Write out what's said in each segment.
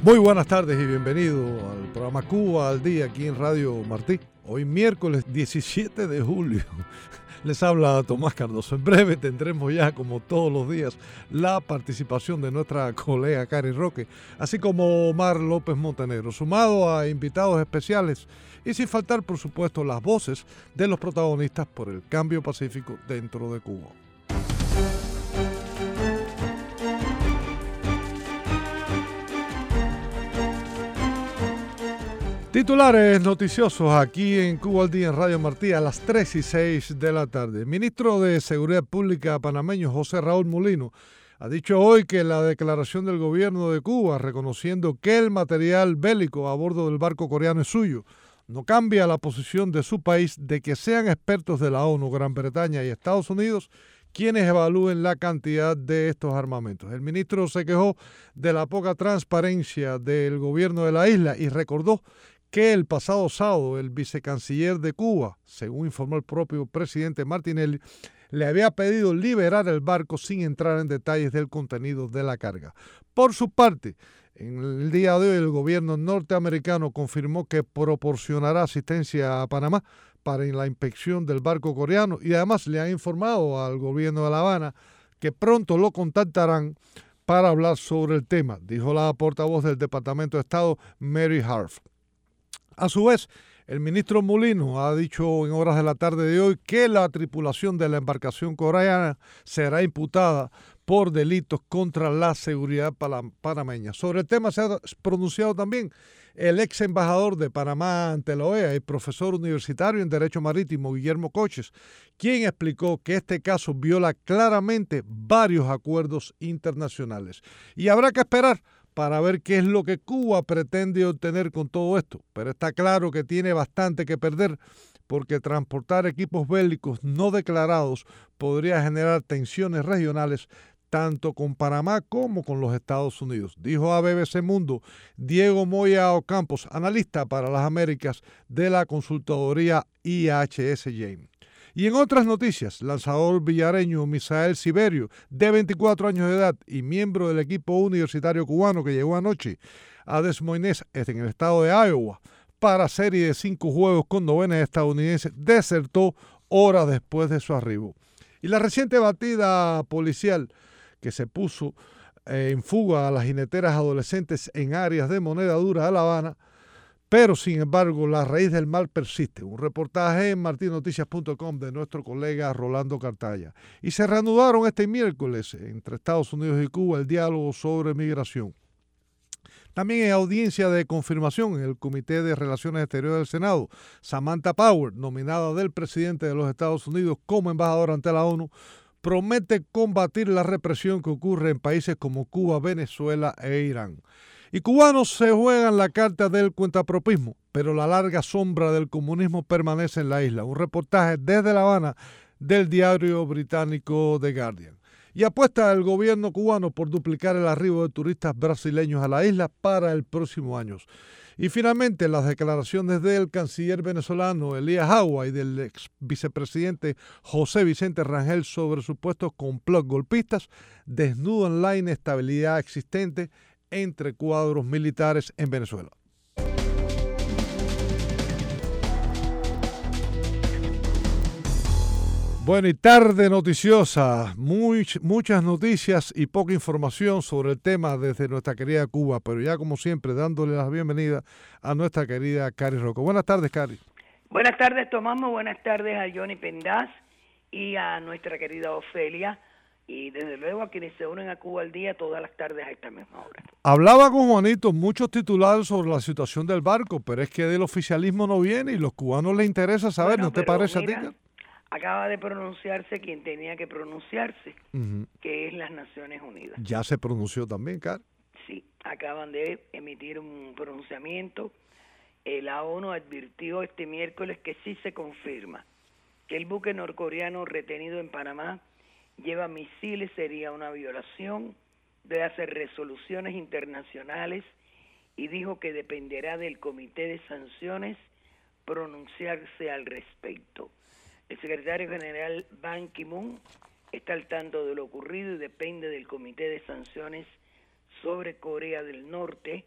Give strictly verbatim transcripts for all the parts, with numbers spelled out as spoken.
Muy buenas tardes y bienvenido al programa Cuba al Día aquí en Radio Martí. Hoy miércoles diecisiete de julio. Les habla Tomás Cardoso. En breve tendremos ya, como todos los días, la participación de nuestra colega Cari Roque, así como Omar López Montenegro, sumado a invitados especiales y sin faltar, por supuesto, las voces de los protagonistas por el cambio pacífico dentro de Cuba. Titulares noticiosos aquí en Cuba al Día en Radio Martí a las tres y seis de la tarde. El ministro de Seguridad Pública panameño José Raúl Mulino ha dicho hoy que la declaración del gobierno de Cuba reconociendo que el material bélico a bordo del barco coreano es suyo no cambia la posición de su país de que sean expertos de la ONU, Gran Bretaña y Estados Unidos quienes evalúen la cantidad de estos armamentos. El ministro se quejó de la poca transparencia del gobierno de la isla y recordó que el pasado sábado el vicecanciller de Cuba, según informó el propio presidente Martinelli, le había pedido liberar el barco sin entrar en detalles del contenido de la carga. Por su parte, en el día de hoy el gobierno norteamericano confirmó que proporcionará asistencia a Panamá para la inspección del barco coreano y además le han informado al gobierno de La Habana que pronto lo contactarán para hablar sobre el tema, dijo la portavoz del Departamento de Estado, Mary Harf. A su vez, el ministro Mulino ha dicho en horas de la tarde de hoy que la tripulación de la embarcación coreana será imputada por delitos contra la seguridad panameña. Sobre el tema se ha pronunciado también el ex embajador de Panamá ante la O E A y profesor universitario en Derecho Marítimo, Guillermo Coches, quien explicó que este caso viola claramente varios acuerdos internacionales. Y habrá que esperar para ver qué es lo que Cuba pretende obtener con todo esto. Pero está claro que tiene bastante que perder porque transportar equipos bélicos no declarados podría generar tensiones regionales tanto con Panamá como con los Estados Unidos, dijo a B B C Mundo Diego Moya Ocampos, analista para las Américas de la consultoría I H S James. Y en otras noticias, lanzador villareño Misael Siberio, de veinticuatro años de edad y miembro del equipo universitario cubano que llegó anoche a Des Moines, en el estado de Iowa, para serie de cinco juegos con novenas estadounidenses, desertó horas después de su arribo. Y la reciente batida policial que se puso eh, en fuga a las jineteras adolescentes en áreas de moneda dura de La Habana, pero, sin embargo, la raíz del mal persiste. Un reportaje en martin noticias punto com de nuestro colega Rolando Cartaya. Y se reanudaron este miércoles entre Estados Unidos y Cuba el diálogo sobre migración. También en audiencia de confirmación en el Comité de Relaciones Exteriores del Senado, Samantha Power, nominada del presidente de los Estados Unidos como embajadora ante la ONU, promete combatir la represión que ocurre en países como Cuba, Venezuela e Irán. Y cubanos se juegan la carta del cuentapropismo, pero la larga sombra del comunismo permanece en la isla. Un reportaje desde La Habana del diario británico The Guardian. Y apuesta el gobierno cubano por duplicar el arribo de turistas brasileños a la isla para el próximo año. Y finalmente las declaraciones del canciller venezolano Elías Agua y del ex vicepresidente José Vicente Rangel sobre supuestos complots golpistas desnudan la inestabilidad existente entre cuadros militares en Venezuela. Bueno, y tarde noticiosa, muy, muchas noticias y poca información sobre el tema desde nuestra querida Cuba, pero ya como siempre dándole la bienvenida a nuestra querida Cari Roque. Buenas tardes, Cari. Buenas tardes, Tomás, buenas tardes a Johnny Pendaz y a nuestra querida Ofelia. Y desde luego a quienes se unen a Cuba al Día todas las tardes a esta misma hora. Hablaba con Juanito muchos titulares sobre la situación del barco, pero es que del oficialismo no viene y los cubanos les interesa saber, bueno, ¿no te parece mira, a ti? Acaba de pronunciarse quien tenía que pronunciarse, uh-huh. que es las Naciones Unidas. Ya se pronunció también, Cari. Sí, acaban de emitir un pronunciamiento. Eh, la ONU advirtió este miércoles que sí se confirma que el buque norcoreano retenido en Panamá lleva misiles, sería una violación de las resoluciones internacionales y dijo que dependerá del Comité de Sanciones pronunciarse al respecto. El secretario general Ban Ki-moon está al tanto de lo ocurrido y depende del Comité de Sanciones sobre Corea del Norte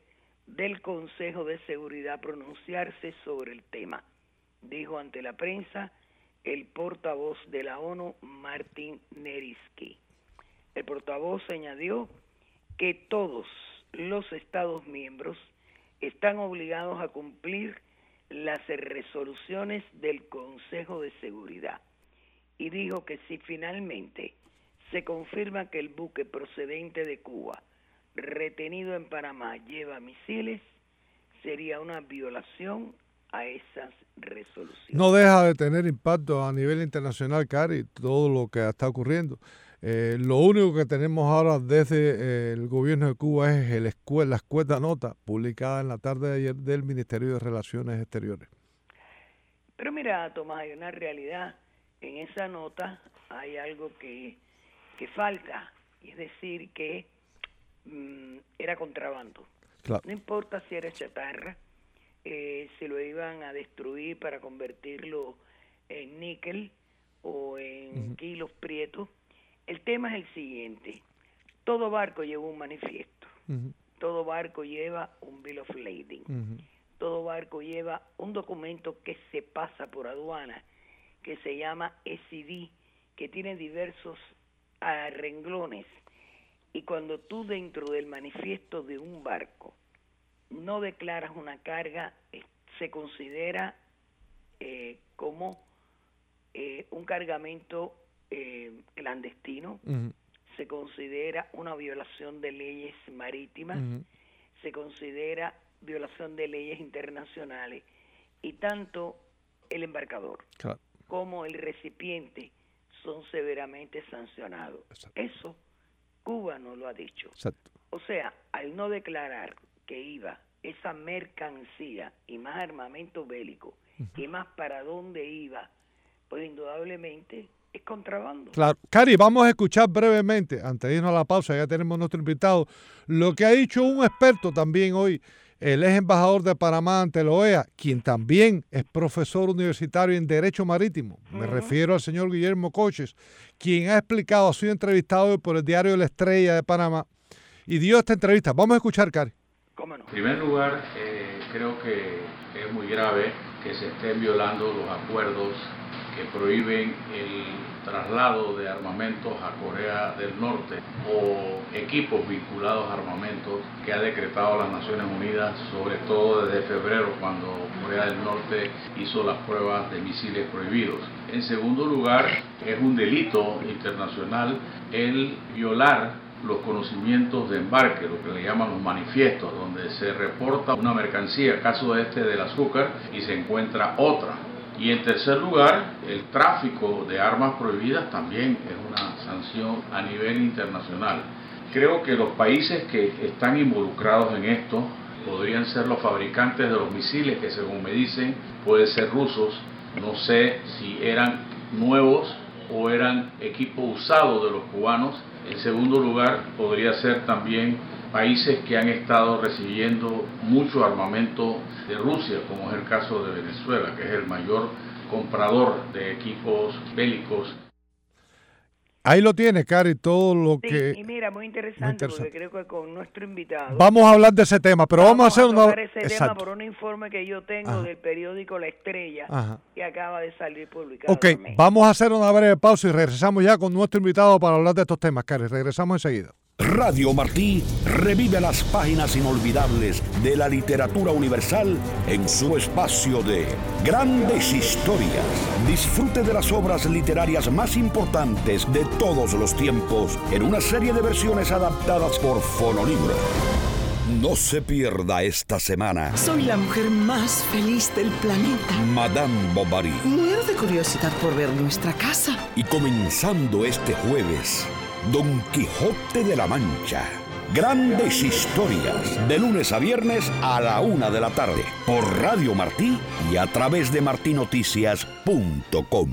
del Consejo de Seguridad pronunciarse sobre el tema, dijo ante la prensa el portavoz de la ONU, Martin Nerinsky. El portavoz añadió que todos los Estados miembros están obligados a cumplir las resoluciones del Consejo de Seguridad y dijo que si finalmente se confirma que el buque procedente de Cuba retenido en Panamá lleva misiles, sería una violación a esas resoluciones. No deja de tener impacto a nivel internacional, Cari, todo lo que está ocurriendo. Eh, lo único que tenemos ahora desde eh, el gobierno de Cuba es el escuela, la escuela nota publicada en la tarde de ayer del Ministerio de Relaciones Exteriores. Pero mira, Tomás, hay una realidad. En esa nota hay algo que, que falta, y es decir, que mmm, era contrabando. Claro. No importa si era chatarra, eh, si lo iban a destruir para convertirlo en níquel o en uh-huh. kilos prietos. El tema es el siguiente: todo barco lleva un manifiesto, uh-huh. todo barco lleva un bill of lading, uh-huh. todo barco lleva un documento que se pasa por aduana, que se llama S I D, que tiene diversos uh, renglones, y cuando tú dentro del manifiesto de un barco no declaras una carga, eh, se considera eh, como eh, un cargamento Eh, clandestino, uh-huh. se considera una violación de leyes marítimas, uh-huh. se considera violación de leyes internacionales, y tanto el embarcador claro. como el recipiente son severamente sancionados. Exacto. Eso Cuba no lo ha dicho. Exacto. O sea, al no declarar que iba esa mercancía y más armamento bélico uh-huh. y más para dónde iba, pues indudablemente es contrabando. Claro. Cari, vamos a escuchar brevemente, antes de irnos a la pausa, ya tenemos nuestro invitado, lo que ha dicho un experto también hoy, el ex embajador de Panamá ante la O E A, quien también es profesor universitario en Derecho Marítimo. Uh-huh. Me refiero al señor Guillermo Coches, quien ha explicado, ha sido entrevistado por el diario La Estrella de Panamá y dio esta entrevista. Vamos a escuchar, Cari. ¿Cómo no? En primer lugar, eh, creo que es muy grave que se estén violando los acuerdos que prohíben el traslado de armamentos a Corea del Norte o equipos vinculados a armamentos que ha decretado las Naciones Unidas, sobre todo desde febrero, cuando Corea del Norte hizo las pruebas de misiles prohibidos. En segundo lugar, es un delito internacional el violar los conocimientos de embarque, lo que le llaman los manifiestos, donde se reporta una mercancía, caso este del azúcar, y se encuentra otra. Y en tercer lugar, el tráfico de armas prohibidas también es una sanción a nivel internacional. Creo que los países que están involucrados en esto podrían ser los fabricantes de los misiles, que según me dicen pueden ser rusos. No sé si eran nuevos o eran equipos usados de los cubanos. En segundo lugar, podría ser también países que han estado recibiendo mucho armamento de Rusia, como es el caso de Venezuela, que es el mayor comprador de equipos bélicos. Ahí lo tienes, Cari, todo lo sí, que... y mira, muy interesante, muy interesante, porque creo que con nuestro invitado... Vamos a hablar de ese tema, pero vamos, vamos a hacer una... una... ese Exacto. tema por un informe que yo tengo Ajá. del periódico La Estrella, Ajá. que acaba de salir publicado. Ok, vamos a hacer una breve pausa y regresamos ya con nuestro invitado para hablar de estos temas, Cari. Regresamos enseguida. Radio Martí revive las páginas inolvidables de la literatura universal en su espacio de Grandes Historias. Disfrute de las obras literarias más importantes de todos los tiempos en una serie de versiones adaptadas por Fonolibro. No se pierda esta semana. Soy la mujer más feliz del planeta. Madame Bovary. Muero de curiosidad por ver nuestra casa. Y comenzando este jueves, Don Quijote de la Mancha. Grandes Historias, de lunes a viernes a la una de la tarde, por Radio Martí y a través de martí noticias punto com.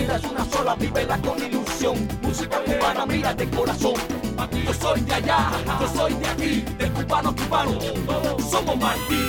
vida es una sola, vívela con ilusión. Música cubana, mira de corazón. Yo soy de allá, yo soy de aquí, del cubano cubano, todos somos Martí.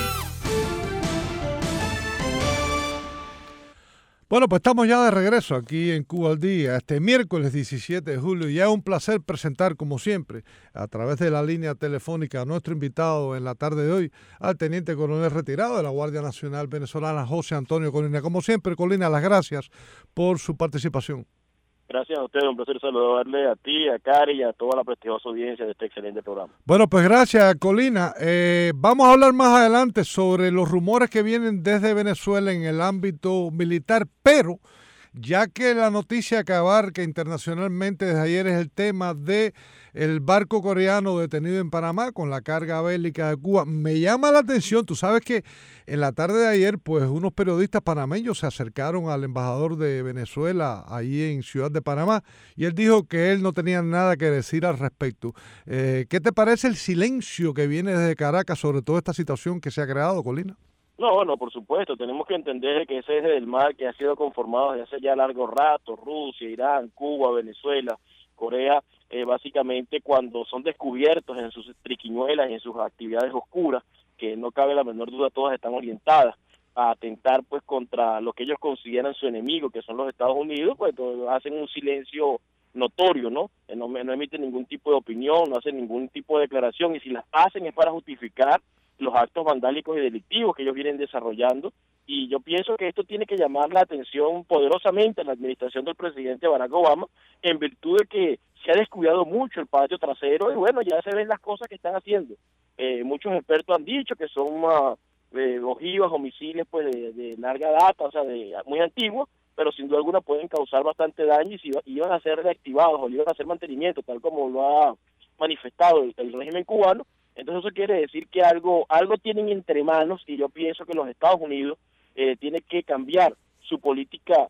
Bueno, pues estamos ya de regreso aquí en Cuba al Día, este miércoles diecisiete de julio. Y es un placer presentar, como siempre, a través de la línea telefónica a nuestro invitado en la tarde de hoy, al teniente coronel retirado de la Guardia Nacional Venezolana, José Antonio Colina. Como siempre, Colina, las gracias por su participación. Gracias a ustedes, un placer saludarle a ti, a Cari y a toda la prestigiosa audiencia de este excelente programa. Bueno, pues gracias, Colina. Eh, vamos a hablar más adelante sobre los rumores que vienen desde Venezuela en el ámbito militar, pero ya que la noticia que abarca internacionalmente desde ayer es el tema de el barco coreano detenido en Panamá con la carga bélica de Cuba, me llama la atención. Tú sabes que en la tarde de ayer, pues unos periodistas panameños se acercaron al embajador de Venezuela ahí en Ciudad de Panamá y él dijo que él no tenía nada que decir al respecto. Eh, ¿Qué te parece el silencio que viene desde Caracas sobre toda esta situación que se ha creado, Colina? No, no, por supuesto, tenemos que entender que ese es el mar que ha sido conformado desde hace ya largo rato, Rusia, Irán, Cuba, Venezuela, Corea, eh, básicamente cuando son descubiertos en sus triquiñuelas y en sus actividades oscuras, que no cabe la menor duda, todas están orientadas a atentar pues contra lo que ellos consideran su enemigo, que son los Estados Unidos, pues hacen un silencio notorio, ¿no? No, no emiten ningún tipo de opinión, no hacen ningún tipo de declaración, y si las hacen es para justificar los actos vandálicos y delictivos que ellos vienen desarrollando, y yo pienso que esto tiene que llamar la atención poderosamente a la administración del presidente Barack Obama, en virtud de que se ha descuidado mucho el patio trasero, y bueno, ya se ven las cosas que están haciendo. Eh, muchos expertos han dicho que son uh, eh, ojivas o misiles pues de, de larga data, o sea, de muy antiguos, pero sin duda alguna pueden causar bastante daño, y si iban a ser reactivados o iban a hacer mantenimiento, tal como lo ha manifestado el, el régimen cubano. Entonces eso quiere decir que algo algo tienen entre manos, y yo pienso que los Estados Unidos eh, tienen que cambiar su política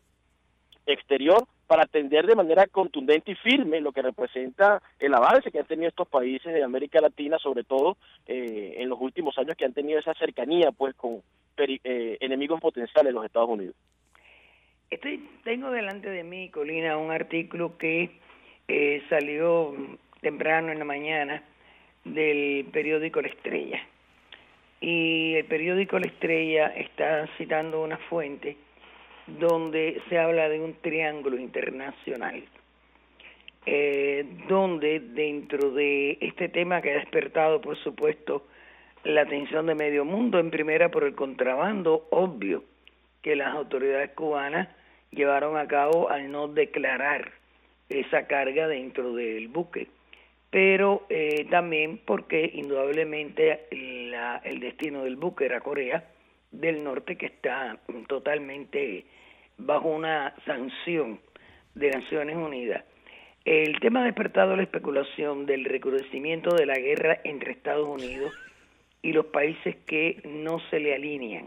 exterior para atender de manera contundente y firme lo que representa el avance que han tenido estos países de América Latina, sobre todo eh, en los últimos años, que han tenido esa cercanía pues con eh, enemigos potenciales de los Estados Unidos. Estoy, tengo delante de mí, Colina, un artículo que eh, salió temprano en la mañana del periódico La Estrella, y el periódico La Estrella está citando una fuente donde se habla de un triángulo internacional, eh, donde dentro de este tema que ha despertado, por supuesto, la atención de medio mundo, en primera por el contrabando obvio que las autoridades cubanas llevaron a cabo al no declarar esa carga dentro del buque, pero eh, también porque indudablemente la, el destino del buque era Corea del Norte, que está totalmente bajo una sanción de Naciones Unidas. El tema ha despertado la especulación del recrudecimiento de la guerra entre Estados Unidos y los países que no se le alinean.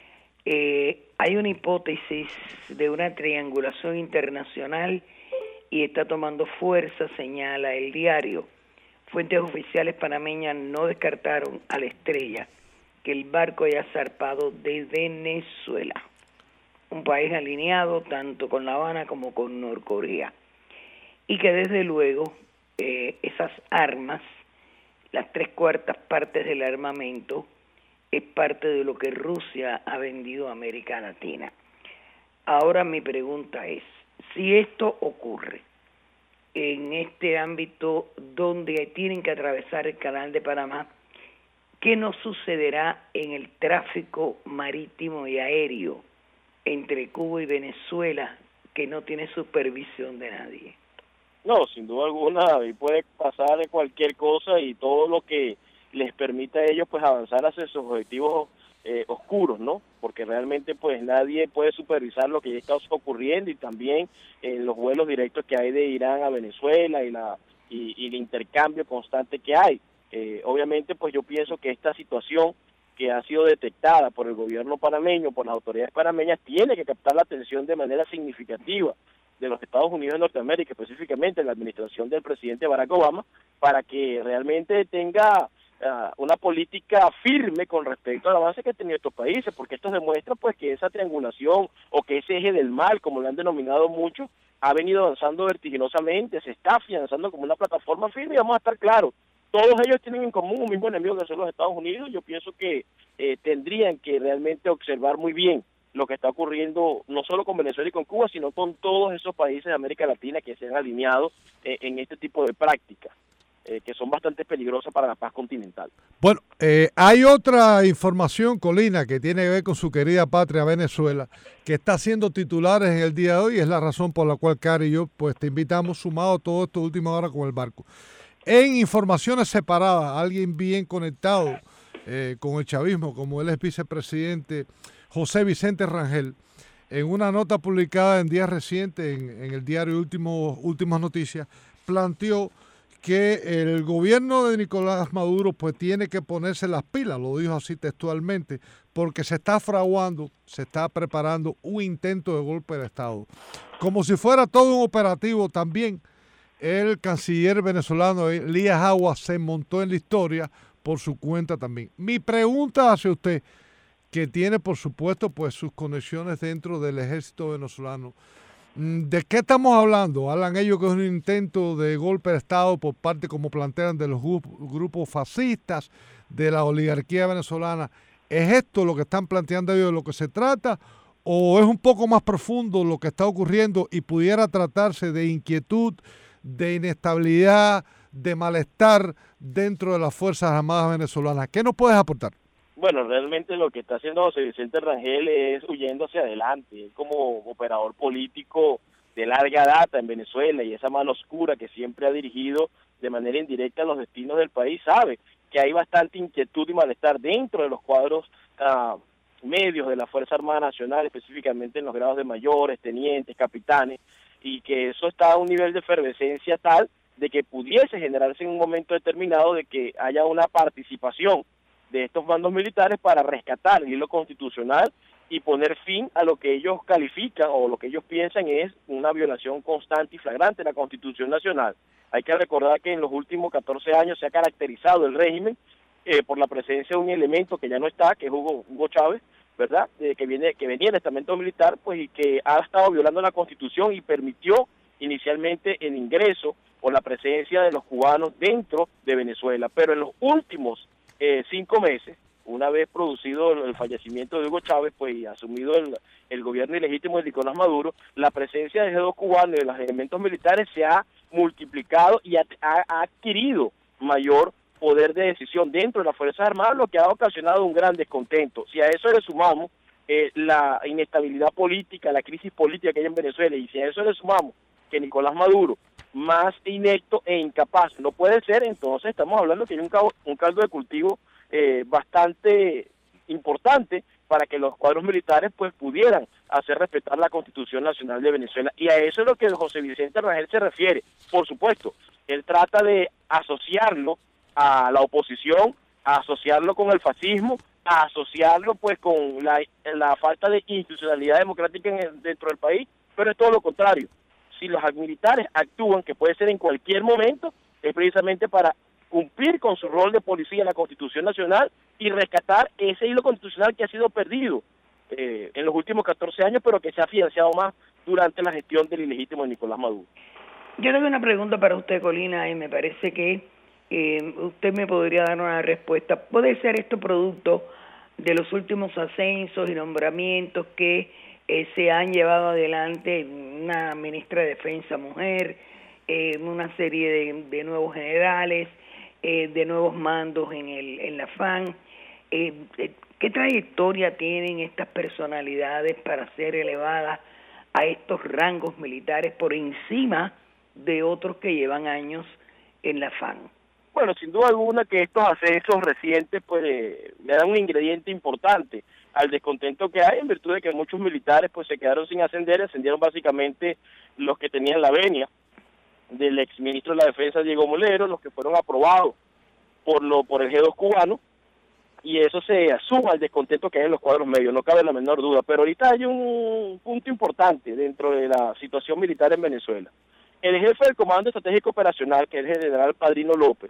Eh, hay una hipótesis de una triangulación internacional y está tomando fuerza, señala el diario. Fuentes oficiales panameñas no descartaron a La Estrella que el barco haya zarpado de Venezuela, un país alineado tanto con La Habana como con Norcorea, y que desde luego eh, esas armas, las tres cuartas partes del armamento, es parte de lo que Rusia ha vendido a América Latina. Ahora mi pregunta es, si esto ocurre en este ámbito donde tienen que atravesar el Canal de Panamá, ¿qué nos sucederá en el tráfico marítimo y aéreo entre Cuba y Venezuela, que no tiene supervisión de nadie? No, sin duda alguna, y puede pasar cualquier cosa, y todo lo que les permita a ellos pues avanzar hacia sus objetivos eh, oscuros, ¿no? Porque realmente pues nadie puede supervisar lo que ya está ocurriendo, y también eh, los vuelos directos que hay de Irán a Venezuela y la y, y el intercambio constante que hay. Eh, obviamente pues yo pienso que esta situación que ha sido detectada por el gobierno panameño, por las autoridades panameñas, tiene que captar la atención de manera significativa de los Estados Unidos de Norteamérica, específicamente la administración del presidente Barack Obama, para que realmente tenga uh, una política firme con respecto al avance que han tenido estos países, porque esto demuestra pues que esa triangulación o que ese eje del mal, como lo han denominado muchos, ha venido avanzando vertiginosamente, se está afianzando como una plataforma firme y vamos a estar claros. Todos ellos tienen en común un mismo enemigo que son los Estados Unidos. Yo pienso que eh, tendrían que realmente observar muy bien lo que está ocurriendo no solo con Venezuela y con Cuba, sino con todos esos países de América Latina que se han alineado eh, en este tipo de prácticas, eh, que son bastante peligrosas para la paz continental. Bueno, eh, hay otra información, Colina, que tiene que ver con su querida patria Venezuela, que está haciendo titulares en el día de hoy, y es la razón por la cual, Cari y yo, pues te invitamos, sumado todo esto última hora con el barco. En informaciones separadas, alguien bien conectado eh, con el chavismo, como él es vicepresidente, José Vicente Rangel, en una nota publicada en días recientes en, en el diario Último, Últimas Noticias, planteó que el gobierno de Nicolás Maduro pues tiene que ponerse las pilas, lo dijo así textualmente, porque se está fraguando, se está preparando un intento de golpe de Estado. Como si fuera todo un operativo también, el canciller venezolano Elías Aguas se montó en la historia por su cuenta también. Mi pregunta hacia usted, que tiene por supuesto pues sus conexiones dentro del ejército venezolano, ¿de qué estamos hablando? Hablan ellos que es un intento de golpe de Estado por parte, como plantean, de los grupos fascistas, de la oligarquía venezolana. ¿Es esto lo que están planteando ellos de lo que se trata? ¿O es un poco más profundo lo que está ocurriendo y pudiera tratarse de inquietud, de inestabilidad, de malestar dentro de las Fuerzas Armadas venezolanas? ¿Qué nos puedes aportar? Bueno, realmente lo que está haciendo José Vicente Rangel es huyendo hacia adelante. Él como operador político de larga data en Venezuela y esa mano oscura que siempre ha dirigido de manera indirecta los destinos del país, sabe que hay bastante inquietud y malestar dentro de los cuadros uh, medios de la Fuerza Armada Nacional, específicamente en los grados de mayores, tenientes, capitanes, y que eso está a un nivel de efervescencia tal de que pudiese generarse en un momento determinado de que haya una participación de estos mandos militares para rescatar el hilo constitucional y poner fin a lo que ellos califican o lo que ellos piensan es una violación constante y flagrante de la Constitución Nacional. Hay que recordar que en los últimos catorce años se ha caracterizado el régimen eh, por la presencia de un elemento que ya no está, que es Hugo, Hugo Chávez, ¿verdad? Eh, que viene que venía del estamento militar, pues, y que ha estado violando la Constitución y permitió inicialmente el ingreso o la presencia de los cubanos dentro de Venezuela. Pero en los últimos eh, cinco meses, una vez producido el fallecimiento de Hugo Chávez, pues, y asumido el, el gobierno ilegítimo de Nicolás Maduro, la presencia de los cubanos y de los elementos militares se ha multiplicado y ha, ha adquirido mayor poder de decisión dentro de las Fuerzas Armadas, lo que ha ocasionado un gran descontento. Si a eso le sumamos eh, la inestabilidad política, la crisis política que hay en Venezuela, y si a eso le sumamos que Nicolás Maduro, más inepto e incapaz no puede ser, entonces estamos hablando que hay un, caldo, un caldo de cultivo eh, bastante importante para que los cuadros militares pues pudieran hacer respetar la Constitución Nacional de Venezuela. Y a eso es lo que José Vicente Rangel se refiere. Por supuesto, él trata de asociarlo a la oposición, a asociarlo con el fascismo, a asociarlo pues con la, la falta de institucionalidad democrática en el, dentro del país, pero es todo lo contrario. Si los militares actúan, que puede ser en cualquier momento, es precisamente para cumplir con su rol de policía en la Constitución Nacional y rescatar ese hilo constitucional que ha sido perdido eh, en los últimos catorce años, pero que se ha financiado más durante la gestión del ilegítimo de Nicolás Maduro. Yo tengo una pregunta para usted, Colina, y me parece que eh, usted me podría dar una respuesta. ¿Puede ser esto producto de los últimos ascensos y nombramientos que eh, se han llevado adelante, una ministra de Defensa mujer, eh, una serie de, de nuevos generales, eh, de nuevos mandos en el en la F A N? Eh, eh, ¿Qué trayectoria tienen estas personalidades para ser elevadas a estos rangos militares por encima de otros que llevan años en la F A N? Bueno, sin duda alguna que estos ascensos recientes pues eh, le dan un ingrediente importante al descontento que hay, en virtud de que muchos militares pues se quedaron sin ascender, ascendieron básicamente los que tenían la venia del exministro de la Defensa Diego Molero, los que fueron aprobados por lo por el G dos cubano, y eso se suma al descontento que hay en los cuadros medios, no cabe la menor duda. Pero ahorita hay un punto importante dentro de la situación militar en Venezuela. El jefe del Comando Estratégico Operacional, que es el general Padrino López,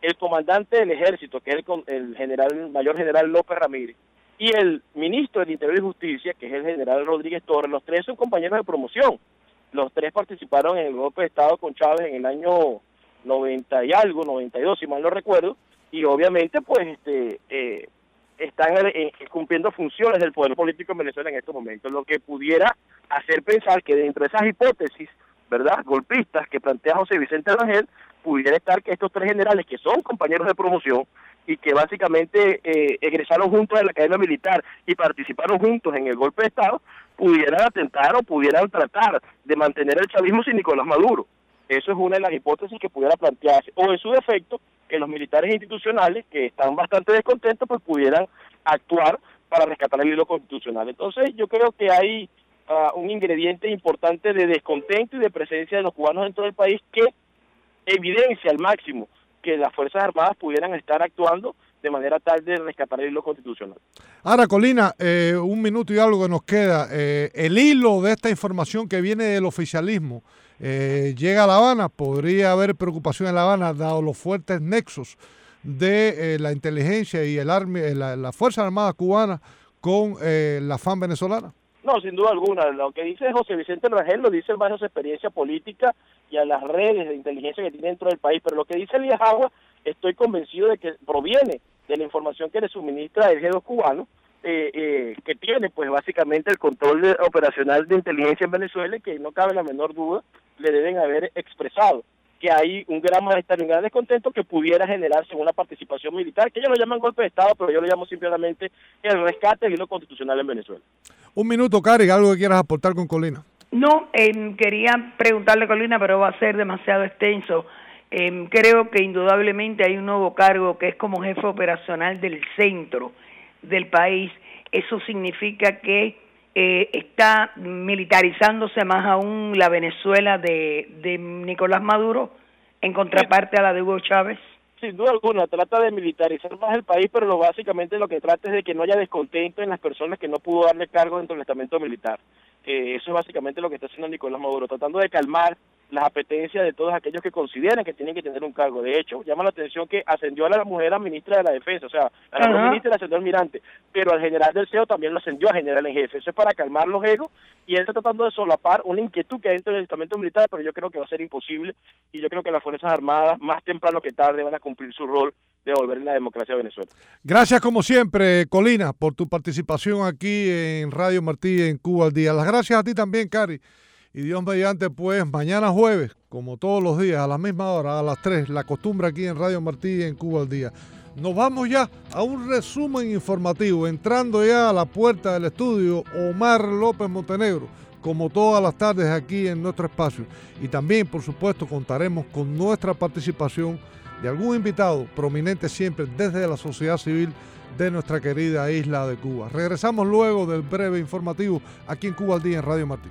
el comandante del ejército, que es el, el general, el mayor general López Ramírez, y el ministro del Interior y Justicia, que es el general Rodríguez Torres, los tres son compañeros de promoción. Los tres participaron en el golpe de Estado con Chávez en el año noventa y algo, noventa y dos, si mal no recuerdo, y obviamente pues este eh, están eh, cumpliendo funciones del poder político en Venezuela en estos momentos, lo que pudiera hacer pensar que dentro de esas hipótesis, ¿verdad?, golpistas que plantea José Vicente Rangel, pudiera estar que estos tres generales, que son compañeros de promoción y que básicamente eh, egresaron juntos de la academia militar y participaron juntos en el golpe de Estado, pudieran atentar o pudieran tratar de mantener el chavismo sin Nicolás Maduro. Eso es una de las hipótesis que pudiera plantearse. O en su defecto, que los militares institucionales, que están bastante descontentos, pues pudieran actuar para rescatar el hilo constitucional. Entonces yo creo que hay uh, un ingrediente importante de descontento y de presencia de los cubanos dentro del país que evidencia al máximo que las Fuerzas Armadas pudieran estar actuando de manera tal de rescatar el hilo constitucional. Ahora, Colina, eh, un minuto y algo que nos queda. Eh, el hilo de esta información que viene del oficialismo eh, llega a La Habana. ¿Podría haber preocupación en La Habana, dado los fuertes nexos de eh, la inteligencia y el army, eh, la, la Fuerza Armada cubana con eh, la F A M venezolana? No, sin duda alguna. Lo que dice José Vicente Rangel lo dice en base a su experiencia política y a las redes de inteligencia que tiene dentro del país. Pero lo que dice Elías Agua, estoy convencido de que proviene de la información que le suministra el G dos cubano, eh, eh, que tiene pues básicamente el control de, operacional de inteligencia en Venezuela, y que no cabe la menor duda le deben haber expresado que hay un gran malestar y un gran descontento que pudiera generarse en una participación militar, que ellos lo llaman golpe de Estado, pero yo lo llamo simplemente el rescate del hilo constitucional en Venezuela. Un minuto, Cari, algo que quieras aportar con Colina. No, eh, quería preguntarle a Colina, pero va a ser demasiado extenso. Eh, creo que indudablemente hay un nuevo cargo que es como jefe operacional del centro del país. Eso significa que eh, está militarizándose más aún la Venezuela de, de Nicolás Maduro en contraparte a la de Hugo Chávez. Sin duda alguna, trata de militarizar más el país, pero lo básicamente lo que trata es de que no haya descontento en las personas que no pudo darle cargo dentro del estamento militar. Eh, eso es básicamente lo que está haciendo Nicolás Maduro, tratando de calmar las apetencias de todos aquellos que consideran que tienen que tener un cargo. De hecho, llama la atención que ascendió a la mujer a ministra de la Defensa, o sea, a la mujer ministra la ascendió almirante, pero al general del C E O también lo ascendió a general en jefe. Eso es para calmar los egos, y él está tratando de solapar una inquietud que hay dentro del estamento militar, pero yo creo que va a ser imposible, y yo creo que las Fuerzas Armadas, más temprano que tarde, van a cumplir su rol de devolver la democracia a Venezuela. Gracias como siempre, Colina, por tu participación aquí en Radio Martí en Cuba al Día. Las gracias a ti también, Cari. Y Dios mediante, pues mañana jueves, como todos los días, a la misma hora, a las tres, la costumbre aquí en Radio Martí en Cuba al Día. Nos vamos ya a un resumen informativo, entrando ya a la puerta del estudio Omar López Montenegro, como todas las tardes aquí en nuestro espacio. Y también, por supuesto, contaremos con nuestra participación de algún invitado prominente siempre desde la sociedad civil de nuestra querida isla de Cuba. Regresamos luego del breve informativo aquí en Cuba al Día en Radio Martí.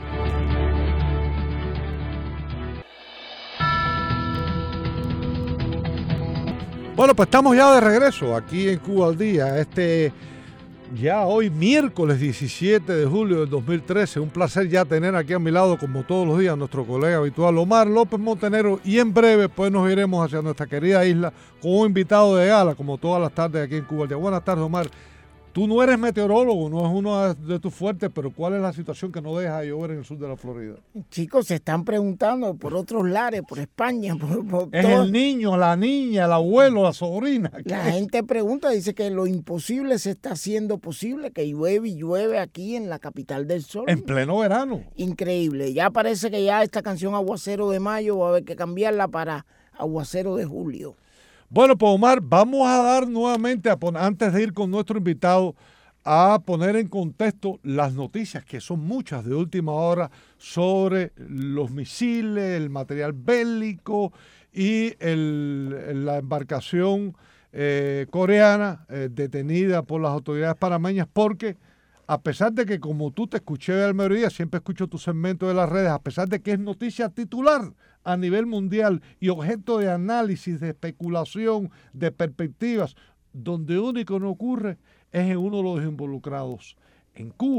Bueno, pues estamos ya de regreso aquí en Cuba al Día, este ya hoy miércoles diecisiete de julio del dos mil trece. Un placer ya tener aquí a mi lado, como todos los días, nuestro colega habitual Omar López Montenegro, y en breve pues nos iremos hacia nuestra querida isla con un invitado de gala, como todas las tardes aquí en Cuba al Día. Buenas tardes, Omar. Tú no eres meteorólogo, no es uno de tus fuertes, pero ¿cuál es la situación que no deja de llover en el sur de la Florida? Chicos, se están preguntando por otros lares, por España. Por, por es todo. El niño, la niña, el abuelo, la sobrina. La gente pregunta, dice que lo imposible se está haciendo posible, que llueve y llueve aquí en la capital del sol. En pleno verano. Increíble. Ya parece que ya esta canción Aguacero de Mayo va a haber que cambiarla para Aguacero de Julio. Bueno, pues Omar, vamos a dar nuevamente, a poner, antes de ir con nuestro invitado, a poner en contexto las noticias, que son muchas de última hora, sobre los misiles, el material bélico y el, la embarcación eh, coreana eh, detenida por las autoridades panameñas, porque a pesar de que, como tú te escuché al mediodía, siempre escucho tu segmento de las redes, a pesar de que es noticia titular a nivel mundial y objeto de análisis, de especulación, de perspectivas, donde único no ocurre es en uno de los involucrados en Cuba,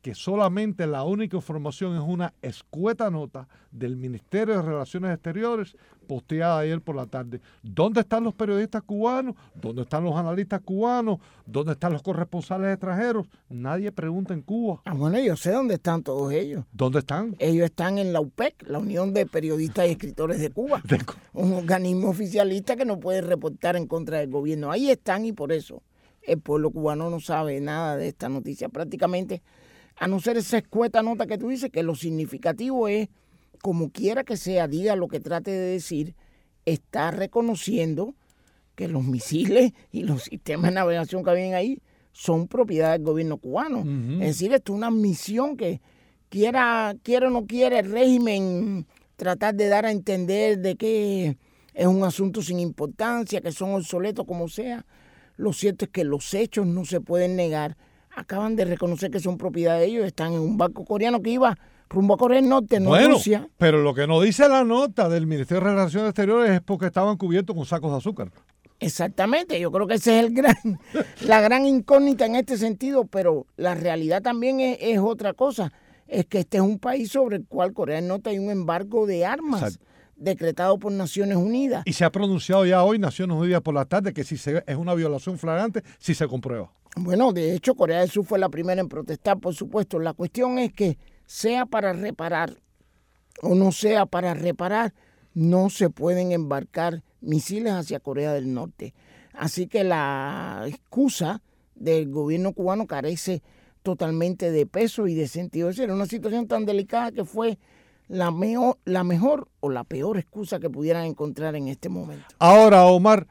que solamente la única información es una escueta nota del Ministerio de Relaciones Exteriores posteada ayer por la tarde. ¿Dónde están los periodistas cubanos? ¿Dónde están los analistas cubanos? ¿Dónde están los corresponsales extranjeros? Nadie pregunta en Cuba. Ah, bueno, yo sé dónde están todos ellos. ¿Dónde están? Ellos están en la U P E C, la Unión de Periodistas y Escritores de Cuba, de... un organismo oficialista que no puede reportar en contra del gobierno. Ahí están y por eso el pueblo cubano no sabe nada de esta noticia prácticamente, a no ser esa escueta nota que tú dices, que lo significativo es, como quiera que sea, diga lo que trate de decir, está reconociendo que los misiles y los sistemas de navegación que habían ahí son propiedad del gobierno cubano. Uh-huh. Es decir, esto es una misión que quiera, quiera o no quiera el régimen tratar de dar a entender de que es un asunto sin importancia, que son obsoletos como sea. Lo cierto es que los hechos no se pueden negar. Acaban de reconocer que son propiedad de ellos, están en un barco coreano que iba rumbo a Corea del Norte, no bueno, Rusia. Pero lo que nos dice la nota del Ministerio de Relaciones Exteriores es porque estaban cubiertos con sacos de azúcar. Exactamente, yo creo que esa es el gran, la gran incógnita en este sentido, pero la realidad también es, es otra cosa, es que este es un país sobre el cual Corea del Norte hay un embargo de armas. Exacto. Decretado por Naciones Unidas. Y se ha pronunciado ya hoy Naciones Unidas por la tarde que si se, es una violación flagrante, si se comprueba. Bueno, de hecho, Corea del Sur fue la primera en protestar, por supuesto. La cuestión es que sea para reparar o no sea para reparar, no se pueden embarcar misiles hacia Corea del Norte. Así que la excusa del gobierno cubano carece totalmente de peso y de sentido. Es decir, una situación tan delicada que fue La mejor, la mejor o la peor excusa que pudieran encontrar en este momento. Ahora, Omar,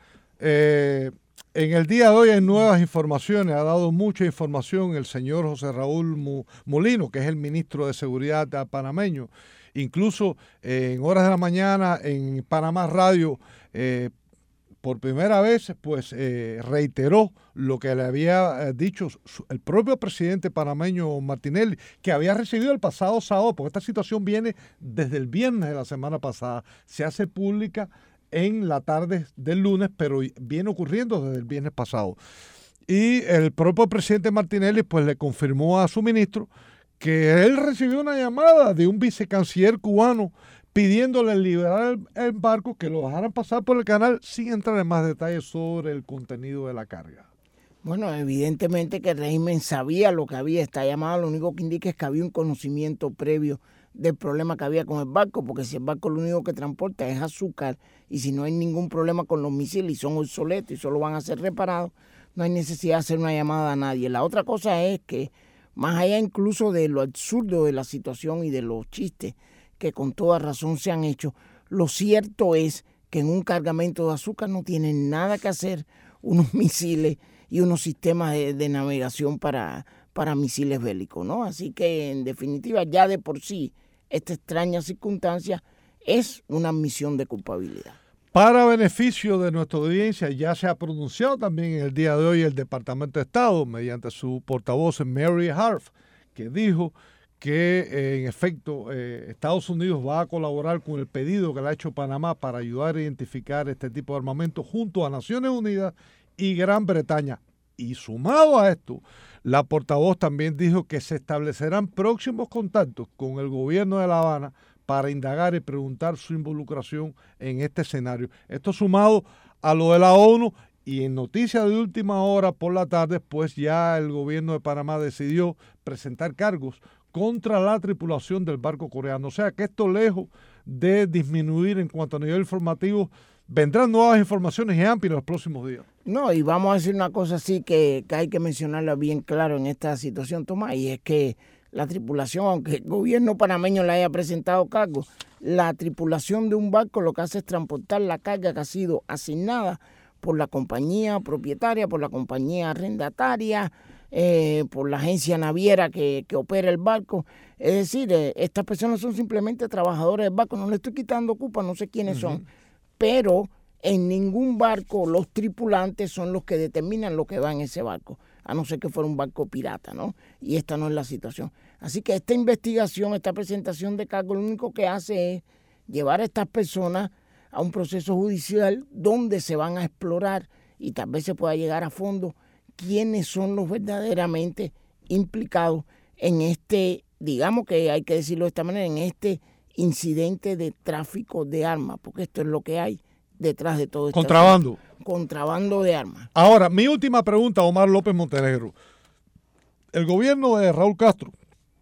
eh, en el día de hoy hay nuevas informaciones, ha dado mucha información el señor José Raúl Mulino, que es el ministro de Seguridad panameño. Incluso eh, en horas de la mañana en Panamá Radio, eh, por primera vez, pues eh, reiteró lo que le había eh, dicho su, el propio presidente panameño Martinelli, que había recibido el pasado sábado, porque esta situación viene desde el viernes de la semana pasada, se hace pública en la tarde del lunes, pero viene ocurriendo desde el viernes pasado. Y el propio presidente Martinelli pues le confirmó a su ministro que él recibió una llamada de un vicecanciller cubano pidiéndole liberar el, el barco, que lo dejaran pasar por el canal sin entrar en más detalles sobre el contenido de la carga. Bueno, evidentemente que el régimen sabía lo que había. Esta llamada lo único que indica es que había un conocimiento previo del problema que había con el barco, porque si el barco lo único que transporta es azúcar y si no hay ningún problema con los misiles y son obsoletos y solo van a ser reparados, no hay necesidad de hacer una llamada a nadie. La otra cosa es que, más allá incluso de lo absurdo de la situación y de los chistes que con toda razón se han hecho, lo cierto es que en un cargamento de azúcar no tienen nada que hacer unos misiles y unos sistemas de, de navegación para, para misiles bélicos, ¿no? Así que, en definitiva, ya de por sí, esta extraña circunstancia es una admisión de culpabilidad. Para beneficio de nuestra audiencia, ya se ha pronunciado también en el día de hoy el Departamento de Estado, mediante su portavoz Mary Harf, que dijo que eh, en efecto eh, Estados Unidos va a colaborar con el pedido que le ha hecho Panamá para ayudar a identificar este tipo de armamento junto a Naciones Unidas y Gran Bretaña. Y sumado a esto, la portavoz también dijo que se establecerán próximos contactos con el gobierno de La Habana para indagar y preguntar su involucración en este escenario. Esto sumado a lo de la ONU, y en noticias de última hora por la tarde, pues ya el gobierno de Panamá decidió presentar cargos contra la tripulación del barco coreano. O sea que esto, lejos de disminuir en cuanto a nivel informativo, vendrán nuevas informaciones y amplias en los próximos días. No, y vamos a decir una cosa así que, que hay que mencionarla bien claro en esta situación, Tomás, y es que la tripulación, aunque el gobierno panameño le haya presentado cargos, la tripulación de un barco lo que hace es transportar la carga que ha sido asignada por la compañía propietaria, por la compañía arrendataria, eh, por la agencia naviera que, que opera el barco. Es decir, eh, estas personas son simplemente trabajadores del barco. No le estoy quitando culpa, no sé quiénes uh-huh. son, pero en ningún barco los tripulantes son los que determinan lo que va en ese barco, a no ser que fuera un barco pirata, ¿no? Y esta no es la situación. Así que esta investigación, esta presentación de cargos, lo único que hace es llevar a estas personas a un proceso judicial donde se van a explorar y tal vez se pueda llegar a fondo quiénes son los verdaderamente implicados en este, digamos que hay que decirlo de esta manera, en este incidente de tráfico de armas, porque esto es lo que hay detrás de todo esto. Contrabando. Contrabando de armas. Ahora, mi última pregunta, Omar López Montenegro. El gobierno de Raúl Castro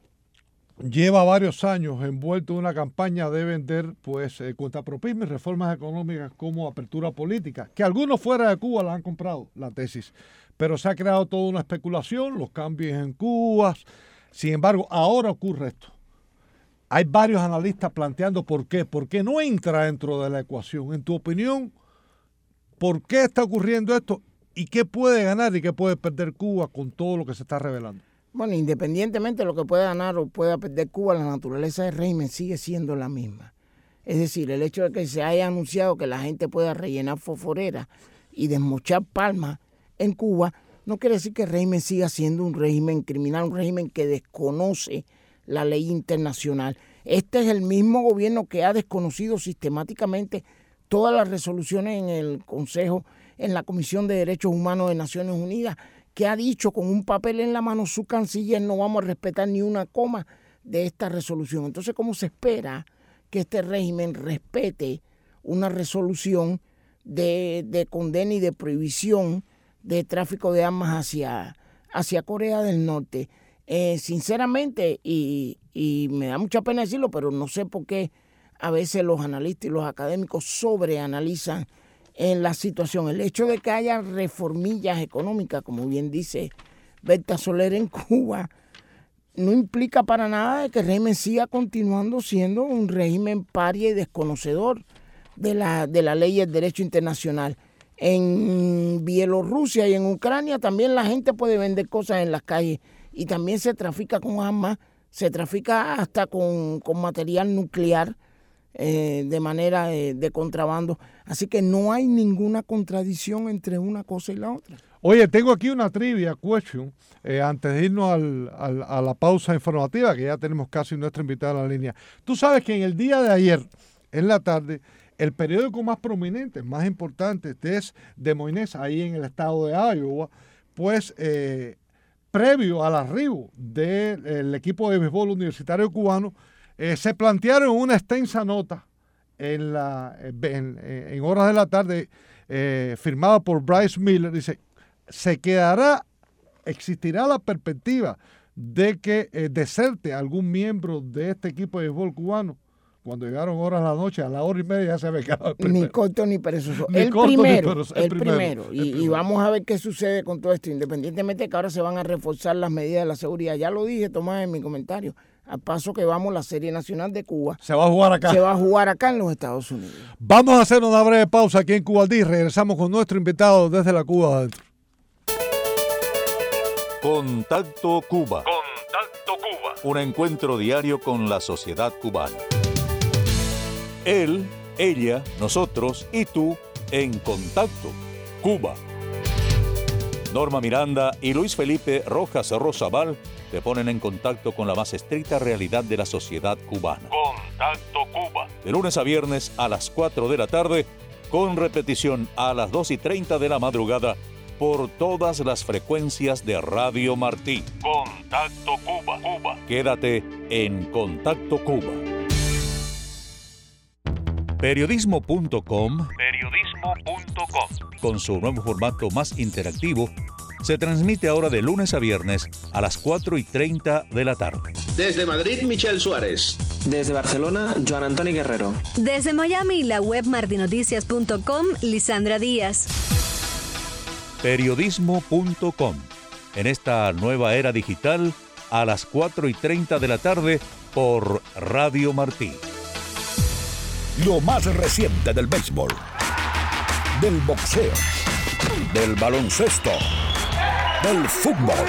lleva varios años envuelto en una campaña de vender pues eh, cuentapropismo y reformas económicas como apertura política, que algunos fuera de Cuba la han comprado, la tesis, pero se ha creado toda una especulación, los cambios en Cuba. Sin embargo, ahora ocurre esto. Hay varios analistas planteando por qué, por qué no entra dentro de la ecuación. En tu opinión, ¿por qué está ocurriendo esto? ¿Y qué puede ganar y qué puede perder Cuba con todo lo que se está revelando? Bueno, independientemente de lo que pueda ganar o pueda perder Cuba, la naturaleza del régimen sigue siendo la misma. Es decir, el hecho de que se haya anunciado que la gente pueda rellenar fosforeras y desmochar palmas en Cuba, no quiere decir que el régimen siga siendo un régimen criminal, un régimen que desconoce la ley internacional. Este es el mismo gobierno que ha desconocido sistemáticamente todas las resoluciones en el Consejo, en la Comisión de Derechos Humanos de Naciones Unidas, que ha dicho con un papel en la mano su canciller, no vamos a respetar ni una coma de esta resolución. Entonces, ¿cómo se espera que este régimen respete una resolución de, de condena y de prohibición de tráfico de armas hacia, hacia Corea del Norte? Eh, sinceramente, y, y me da mucha pena decirlo, pero no sé por qué a veces los analistas y los académicos sobreanalizan en la situación. El hecho de que haya reformillas económicas, como bien dice Berta Soler en Cuba, no implica para nada de que el régimen siga continuando siendo un régimen paria y desconocedor de la, de la ley y el derecho internacional. En Bielorrusia y en Ucrania también la gente puede vender cosas en las calles y también se trafica con armas, se trafica hasta con, con material nuclear eh, de manera de, de contrabando. Así que no hay ninguna contradicción entre una cosa y la otra. Oye, tengo aquí una trivia question, eh, antes de irnos al, al, a la pausa informativa, que ya tenemos casi nuestra invitada en la línea. Tú sabes que en el día de ayer, en la tarde, el periódico más prominente, más importante, es Des Moines, ahí en el estado de Iowa, pues eh, previo al arribo del equipo de béisbol universitario cubano, eh, se plantearon una extensa nota en, la, en, en horas de la tarde, eh, firmada por Bryce Miller. Dice, se quedará, existirá la perspectiva de que eh, deserte algún miembro de este equipo de béisbol cubano. Cuando llegaron horas de la noche, a la hora y media ya se había quedado el primero. Ni corto ni perezoso. Ni el, corto, primero, ni perezoso, el, el primero, primero. Y, El y primero. vamos a ver qué sucede con todo esto, independientemente de que ahora se van a reforzar las medidas de la seguridad. Ya lo dije, Tomás, en mi comentario. Al paso que vamos, la Serie Nacional de Cuba Se va a jugar acá. se va a jugar acá en los Estados Unidos. Vamos a hacer una breve pausa aquí en Cuba al Día y regresamos con nuestro invitado desde la Cuba adentro. Contacto Cuba. Contacto Cuba. Un encuentro diario con la sociedad cubana. Él, ella, nosotros y tú en Contacto Cuba. Norma Miranda y Luis Felipe Rojas Rosabal te ponen en contacto con la más estricta realidad de la sociedad cubana. Contacto Cuba. De lunes a viernes a las cuatro de la tarde, con repetición a las dos y treinta de la madrugada por todas las frecuencias de Radio Martí. Contacto Cuba. Cuba. Quédate en Contacto Cuba. Periodismo punto com, Periodismo punto com. con su nuevo formato más interactivo, se transmite ahora de lunes a viernes a las cuatro y treinta de la tarde. Desde Madrid, Michelle Suárez. Desde Barcelona, Joan Antoni Guerrero. Desde Miami, la web martinoticias punto com, Lisandra Díaz. Periodismo punto com. En esta nueva era digital, a las cuatro y treinta de la tarde por Radio Martí. Lo más reciente del béisbol, del boxeo, del baloncesto, del fútbol.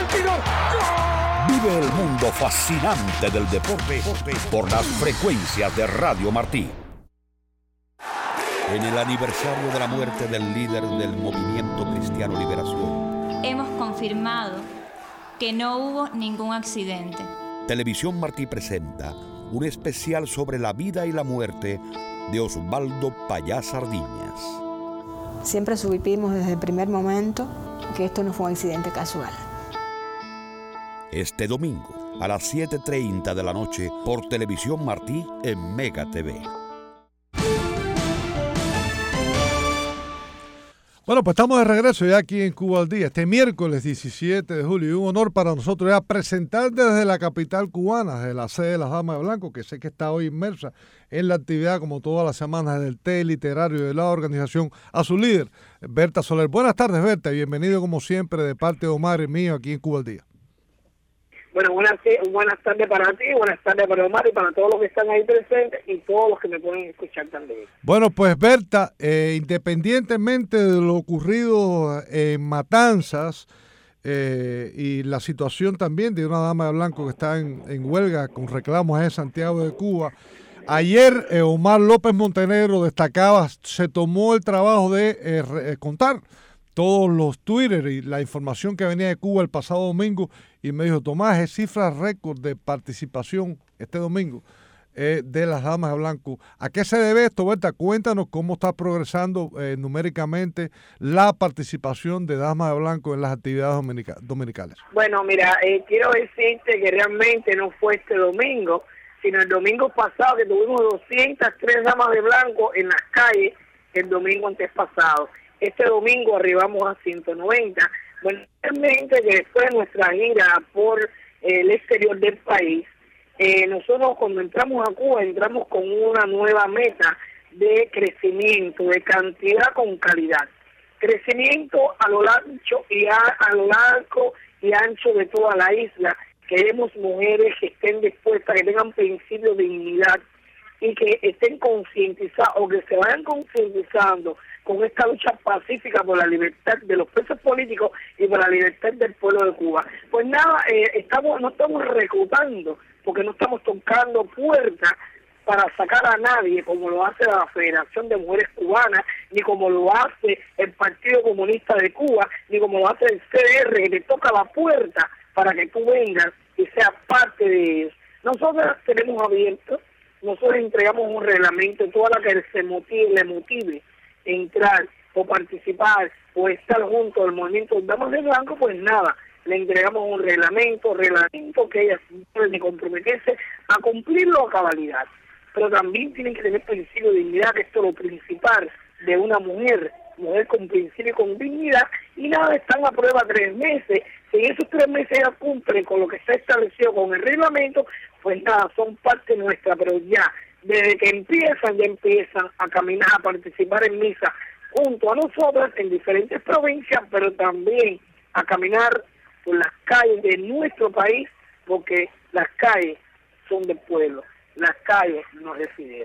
Vive el mundo fascinante del deporte por las frecuencias de Radio Martí. En el aniversario de la muerte del líder del Movimiento Cristiano Liberación, hemos confirmado que no hubo ningún accidente. Televisión Martí presenta un especial sobre la vida y la muerte de Osvaldo Payá Sardiñas. Siempre supimos desde el primer momento que esto no fue un accidente casual. Este domingo, a las siete treinta de la noche por Televisión Martí en Mega T V. Bueno, pues estamos de regreso ya aquí en Cuba al Día, este miércoles diecisiete de julio. Y un honor para nosotros ya presentar desde la capital cubana, desde la sede de las Damas de Blanco, que sé que está hoy inmersa en la actividad, como todas las semanas, del té literario de la organización, a su líder, Berta Soler. Buenas tardes, Berta, y bienvenido como siempre de parte de Omar y mío aquí en Cuba al Día. Bueno, buenas, buenas tardes para ti, buenas tardes para Omar y para todos los que están ahí presentes y todos los que me pueden escuchar también. Bueno, pues Berta, eh, independientemente de lo ocurrido en Matanzas eh, y la situación también de una dama de blanco que está en, en huelga con reclamos en Santiago de Cuba, ayer eh, Omar López Montenegro destacaba, se tomó el trabajo de eh, re, contar todos los Twitter y la información que venía de Cuba el pasado domingo y me dijo, Tomás, es cifra récord de participación este domingo eh, de las Damas de Blanco. ¿A qué se debe esto, Berta? Cuéntanos cómo está progresando eh, numéricamente la participación de Damas de Blanco en las actividades dominica dominicales. Bueno, mira, eh, quiero decirte que realmente no fue este domingo, sino el domingo pasado que tuvimos doscientas tres Damas de Blanco en las calles el domingo antes pasado. Este domingo arribamos a ciento noventa. Bueno, realmente que después de nuestra gira por eh, el exterior del país, eh, nosotros cuando entramos a Cuba entramos con una nueva meta de crecimiento, de cantidad con calidad. Crecimiento a lo ancho y a, a lo largo y ancho de toda la isla. Queremos mujeres que estén dispuestas, que tengan principios de dignidad y que estén concientizadas o que se vayan concientizando con esta lucha pacífica por la libertad de los presos políticos y por la libertad del pueblo de Cuba. Pues nada, eh, estamos no estamos reclutando, porque no estamos tocando puertas para sacar a nadie, como lo hace la Federación de Mujeres Cubanas, ni como lo hace el Partido Comunista de Cuba, ni como lo hace el C D R, que te toca la puerta para que tú vengas y seas parte de ellos. Nosotros tenemos abierto, nosotros entregamos un reglamento, toda la que se motive, le motive entrar o participar o estar junto al movimiento Damas de Blanco, pues nada, le entregamos un reglamento, reglamento que ellas deben de comprometerse a cumplirlo a cabalidad, pero también tienen que tener principio de dignidad, que esto es lo principal de una mujer, mujer con principio y con dignidad, y nada, están a prueba tres meses, si en esos tres meses ellas cumplen con lo que se ha establecido con el reglamento, pues nada, son parte nuestra, pero ya, desde que empiezan, ya empiezan a caminar, a participar en misa junto a nosotras en diferentes provincias, pero también a caminar por las calles de nuestro país, porque las calles son del pueblo, las calles nos deciden.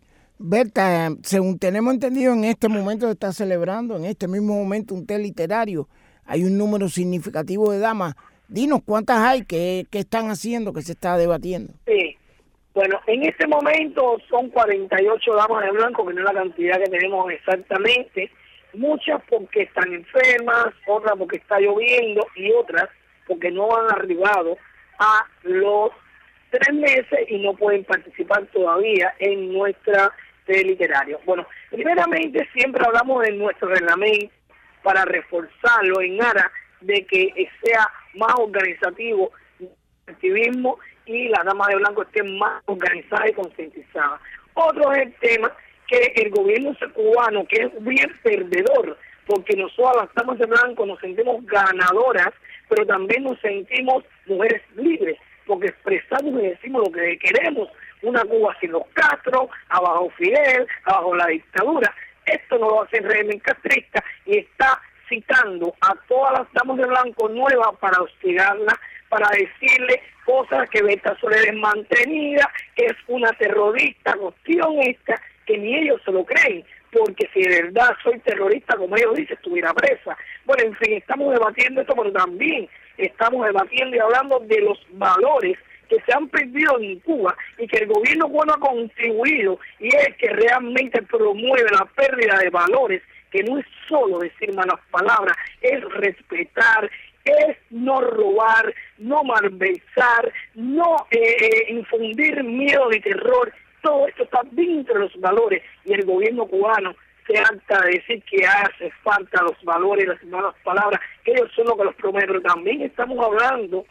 Berta, según tenemos entendido, en este momento se está celebrando, en este mismo momento, un té literario. Hay un número significativo de damas. Dinos cuántas hay, qué, qué están haciendo, qué se está debatiendo. Sí. Bueno, en este momento son cuarenta y ocho damas de blanco, que no es la cantidad que tenemos exactamente, muchas porque están enfermas, otras porque está lloviendo y otras porque no han arribado a los tres meses y no pueden participar todavía en nuestra té literario. Bueno, primeramente siempre hablamos de nuestro reglamento para reforzarlo en aras de que sea más organizativo el activismo y las damas de blanco estén más organizadas y concientizadas. Otro es el tema que el gobierno cubano, que es bien perdedor, porque nosotros las damas de blanco nos sentimos ganadoras, pero también nos sentimos mujeres libres, porque expresamos y decimos lo que queremos, una Cuba sin los Castro, abajo Fidel, abajo la dictadura. Esto no lo hace el régimen castrista y está citando a todas las damas de blanco nuevas para hostigarlas, para decirle cosas que Berta Soler es mantenida, que es una terrorista, cuestión esta, que ni ellos se lo creen, porque si de verdad soy terrorista, como ellos dicen, estuviera presa. Bueno, en fin, estamos debatiendo esto, pero también estamos debatiendo y hablando de los valores que se han perdido en Cuba y que el gobierno cubano ha contribuido, y es que realmente promueve la pérdida de valores, que no es solo decir malas palabras, es respetar, es no robar, no malversar, no eh, eh, infundir miedo y terror. Todo esto está dentro de los valores y el gobierno cubano se harta de decir que hace falta los valores, las malas palabras, que ellos son los que los promueven. Pero también estamos hablando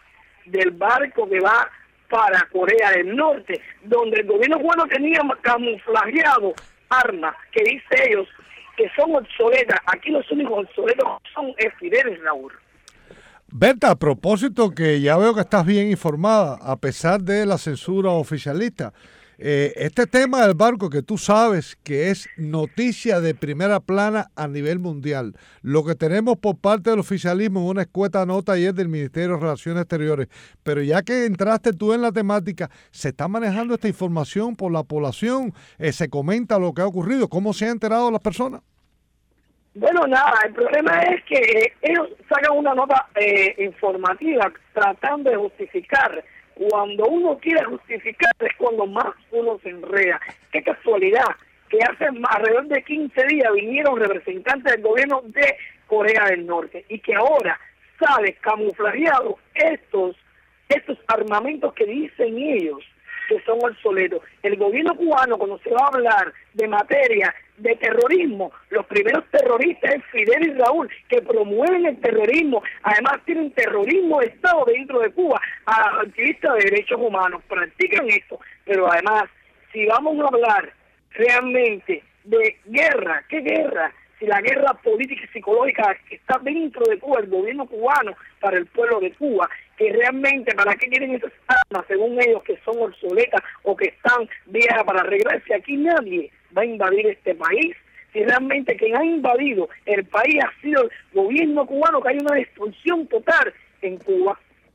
del barco que va para Corea del Norte, donde el gobierno cubano tenía camuflajeado armas que dice ellos que son obsoletas. Aquí los únicos obsoletos son Fidel y Raúl. Berta, a propósito, que ya veo que estás bien informada, a pesar de la censura oficialista, eh, este tema del barco que tú sabes que es noticia de primera plana a nivel mundial, lo que tenemos por parte del oficialismo es una escueta nota ayer del Ministerio de Relaciones Exteriores, pero ya que entraste tú en la temática, ¿se está manejando esta información por la población? Eh, ¿Se comenta lo que ha ocurrido? ¿Cómo se han enterado las personas? Bueno, nada, el problema es que eh, ellos sacan una nota eh, informativa tratando de justificar. Cuando uno quiere justificar es cuando más uno se enreda. Qué casualidad que hace alrededor de quince días vinieron representantes del gobierno de Corea del Norte y que ahora sale camuflajeado estos, estos armamentos que dicen ellos que son obsoletos. El gobierno cubano, cuando se va a hablar de materia de terrorismo, los primeros terroristas es Fidel y Raúl, que promueven el terrorismo, además tienen terrorismo de Estado dentro de Cuba, a activistas de derechos humanos, practican esto, pero además, si vamos a hablar realmente de guerra, ¿qué guerra? Si la guerra política y psicológica que está dentro de Cuba, el gobierno cubano para el pueblo de Cuba, que realmente para qué quieren esas armas, según ellos, que son obsoletas o que están viejas para arreglarse, aquí nadie va a invadir este país. Si realmente quien ha invadido el país ha sido el gobierno cubano, que hay una destrucción total en Cuba.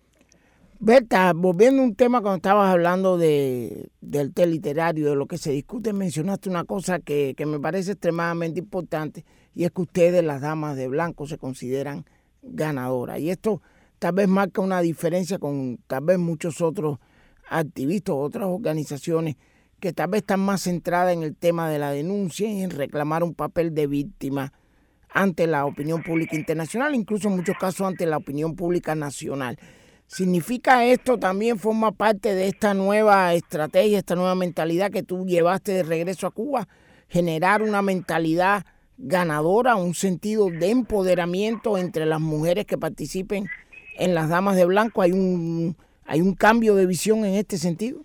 Berta, volviendo a un tema cuando estabas hablando de del té literario, de lo que se discute, mencionaste una cosa que, que me parece extremadamente importante, y es que ustedes, las damas de blanco, se consideran ganadoras. Y esto tal vez marca una diferencia con tal vez muchos otros activistas, otras organizaciones que tal vez están más centradas en el tema de la denuncia y en reclamar un papel de víctima ante la opinión pública internacional, incluso en muchos casos ante la opinión pública nacional. ¿Significa esto también forma parte de esta nueva estrategia, esta nueva mentalidad que tú llevaste de regreso a Cuba? Generar una mentalidad ganadora, un sentido de empoderamiento entre las mujeres que participen en las damas de blanco. ¿Hay un, hay un cambio de visión en este sentido?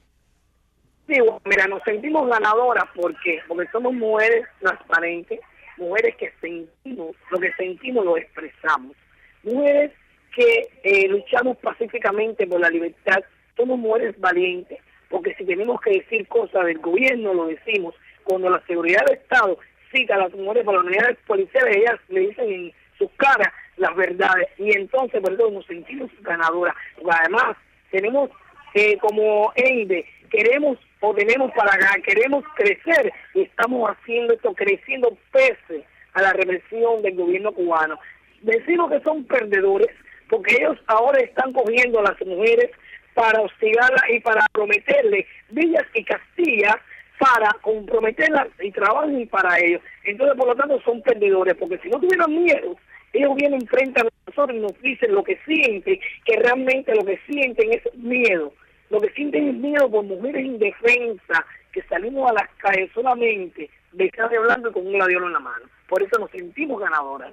Sí, bueno, mira, nos sentimos ganadoras porque, porque somos mujeres transparentes, mujeres que sentimos, lo que sentimos lo expresamos, mujeres que eh, luchamos pacíficamente por la libertad, somos mujeres valientes, porque si tenemos que decir cosas del gobierno, lo decimos. Cuando la seguridad del Estado cita a las mujeres para las unidades policiales, ellas le dicen en sus caras las verdades, y entonces, perdón, nos sentimos ganadoras. Además, tenemos eh, como ENDE, queremos o tenemos para acá, queremos crecer, y estamos haciendo esto, creciendo pese a la represión del gobierno cubano. Decimos que son perdedores, porque ellos ahora están cogiendo a las mujeres para hostigarlas y para prometerles villas y castillas, para comprometerlas y trabajen para ellos. Entonces, por lo tanto, son perdedores, porque si no tuvieran miedo, ellos vienen frente a nosotros y nos dicen lo que sienten, que realmente lo que sienten es miedo. Lo que sienten es miedo por mujeres indefensas, que salimos a las calles solamente de traje blanco y con un gladiolo en la mano. Por eso nos sentimos ganadoras.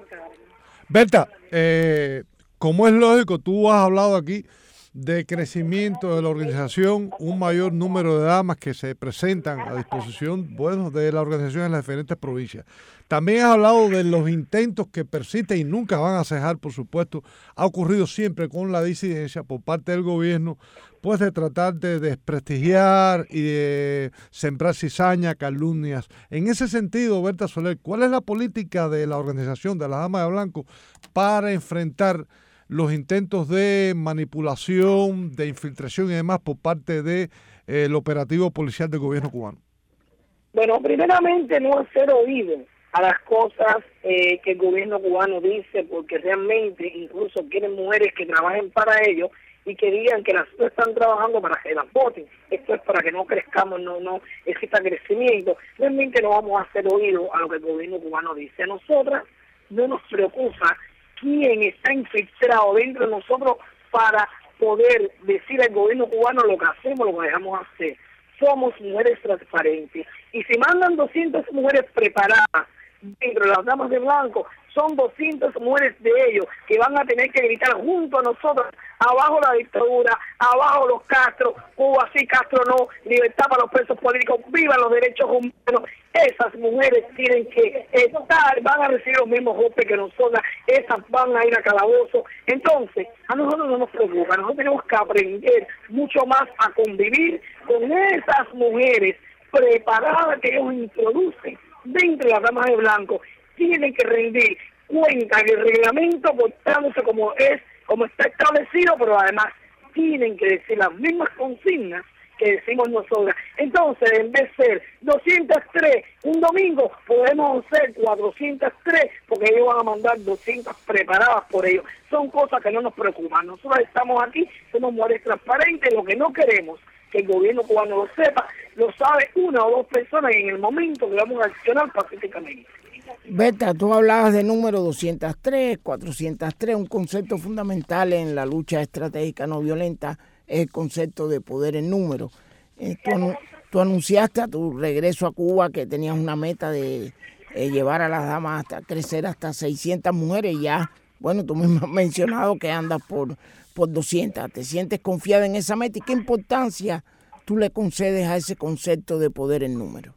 Berta, eh, como es lógico, tú has hablado aquí de crecimiento de la organización, un mayor número de damas que se presentan a disposición, bueno, de la organización en las diferentes provincias. También has hablado de los intentos que persisten y nunca van a cejar, por supuesto. Ha ocurrido siempre con la disidencia por parte del gobierno, pues de tratar de desprestigiar y de sembrar cizaña, calumnias. En ese sentido, Berta Soler, ¿cuál es la política de la organización de las Damas de Blanco para enfrentar los intentos de manipulación, de infiltración y demás por parte del de, eh, operativo policial del gobierno cubano? Bueno, primeramente no hacer oído a las cosas eh, que el gobierno cubano dice, porque realmente incluso quieren mujeres que trabajen para ellos y que digan que las están trabajando para que las voten. Esto es para que no crezcamos, no no exista crecimiento. Realmente no vamos a hacer oído a lo que el gobierno cubano dice. A nosotras no nos preocupa quién está infiltrado dentro de nosotros para poder decir al gobierno cubano lo que hacemos, lo que dejamos hacer. Somos mujeres transparentes. Y si mandan doscientas mujeres preparadas, dentro de las damas de blanco, son doscientas mujeres de ellos que van a tener que gritar junto a nosotros, abajo la dictadura, abajo los Castro, Cuba sí, Castro no, libertad para los presos políticos, vivan los derechos humanos. Esas mujeres tienen que estar, van a recibir los mismos golpes que nosotras, esas van a ir a calabozo. Entonces, a nosotros no nos preocupa, nosotros tenemos que aprender mucho más a convivir con esas mujeres preparadas que ellos introducen dentro de las damas de blanco. Tienen que rendir cuenta en el reglamento, portándose como es, como está establecido, pero además tienen que decir las mismas consignas que decimos nosotras. Entonces, en vez de ser doscientas tres un domingo, podemos ser cuatrocientas tres, porque ellos van a mandar doscientas preparadas por ellos. Son cosas que no nos preocupan. Nosotros estamos aquí, somos mujeres transparentes, lo que no queremos que el gobierno cubano lo sepa, lo sabe una o dos personas y en el momento que vamos a accionar pacíficamente. Berta, tú hablabas de número doscientas tres, cuatrocientas tres, un concepto fundamental en la lucha estratégica no violenta es el concepto de poder en número. Eh, tú, anu- tú anunciaste a tu regreso a Cuba que tenías una meta de eh, llevar a las damas hasta crecer hasta seiscientas mujeres y ya, bueno, tú mismo has mencionado que andas por, por doscientas. ¿Te sientes confiada en esa meta y qué importancia tú le concedes a ese concepto de poder en número?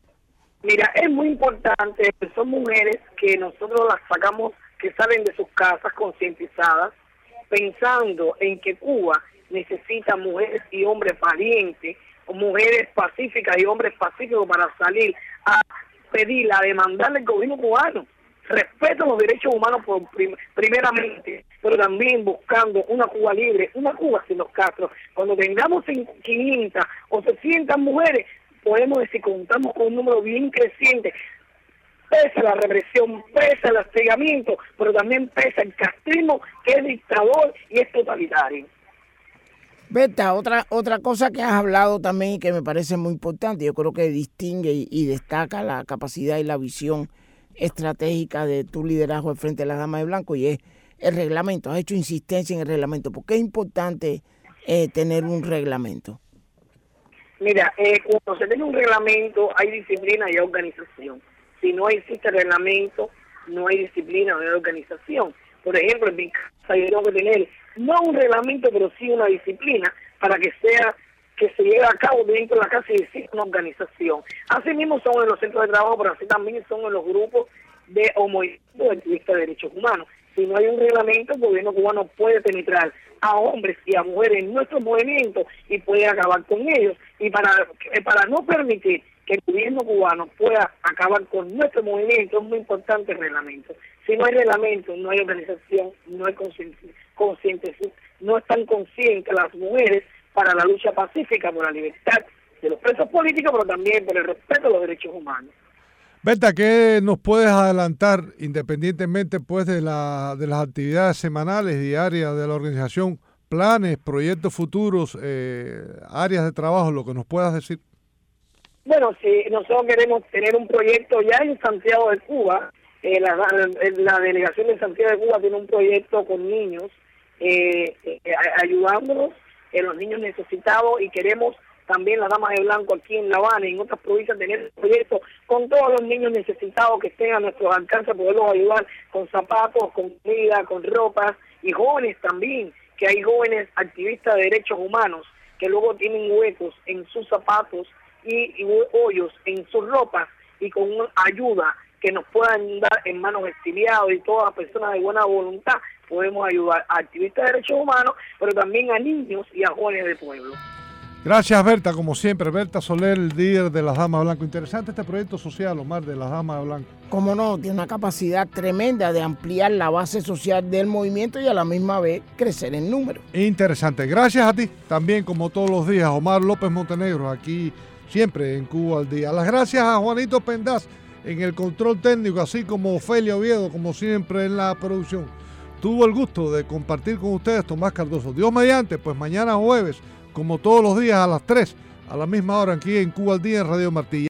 Mira, es muy importante, son mujeres que nosotros las sacamos, que salen de sus casas concientizadas, pensando en que Cuba necesita mujeres y hombres valientes, o mujeres pacíficas y hombres pacíficos para salir a pedir, a demandarle al gobierno cubano respeto a los derechos humanos por prim- primeramente, pero también buscando una Cuba libre, una Cuba sin los Castro. Cuando tengamos quinientas o seiscientas mujeres, podemos decir, contamos con un número bien creciente, pese a la represión, pese al hostigamiento, pero también pese al castrismo que es dictador y es totalitario. Berta, otra, otra cosa que has hablado también y que me parece muy importante, yo creo que distingue y, y destaca la capacidad y la visión estratégica de tu liderazgo al frente de las damas de blanco y es el reglamento. Has hecho insistencia en el reglamento. ¿Por qué es importante eh, tener un reglamento? Mira, eh, cuando se tiene un reglamento hay disciplina y hay organización. Si no existe reglamento, no hay disciplina, no hay organización. Por ejemplo, en mi casa yo tengo que tener no un reglamento, pero sí una disciplina para que sea que se lleve a cabo dentro de la casa y existe una organización. Así mismo son en los centros de trabajo, pero así también son en los grupos de o movimientos de activistas de derechos humanos. Si no hay un reglamento, el gobierno cubano puede penetrar a hombres y a mujeres en nuestros movimientos y puede acabar con ellos. Y para, para no permitir que el gobierno cubano pueda acabar con nuestro movimiento, es muy importante el reglamento. Si no hay reglamento, no hay organización, no hay conscientes, no están conscientes las mujeres para la lucha pacífica por la libertad de los presos políticos, pero también por el respeto a los derechos humanos. Berta, ¿qué nos puedes adelantar, independientemente pues de, la, de las actividades semanales, diarias de la organización, planes, proyectos futuros, eh, áreas de trabajo, lo que nos puedas decir? Bueno, si nosotros queremos tener un proyecto ya en Santiago de Cuba, eh, la, la, la delegación de Santiago de Cuba tiene un proyecto con niños, eh, eh, ayudándolos, eh, los niños necesitados, y queremos también las damas de blanco aquí en La Habana y en otras provincias tener proyectos con todos los niños necesitados que estén a nuestro alcance, poderlos ayudar con zapatos, con comida, con ropas, y jóvenes también, que hay jóvenes activistas de derechos humanos que luego tienen huecos en sus zapatos y, y hoyos en sus ropas, y con una ayuda que nos puedan dar en manos exiliados y todas las personas de buena voluntad, podemos ayudar a activistas de derechos humanos, pero también a niños y a jóvenes de pueblo. Gracias, Berta, como siempre. Berta Soler, el líder de las Damas de Blanco. Interesante este proyecto social, Omar, de las Damas de Blanco. Como no, tiene una capacidad tremenda de ampliar la base social del movimiento y a la misma vez crecer en número. Interesante. Gracias a ti, también como todos los días, Omar López Montenegro, aquí siempre en Cuba al Día. Las gracias a Juanito Pendaz en el control técnico, así como Ofelia Oviedo, como siempre en la producción. Tuvo el gusto de compartir con ustedes Tomás Cardoso. Dios mediante, pues mañana jueves, como todos los días a las tres, a la misma hora aquí en Cuba al Día en Radio Martí.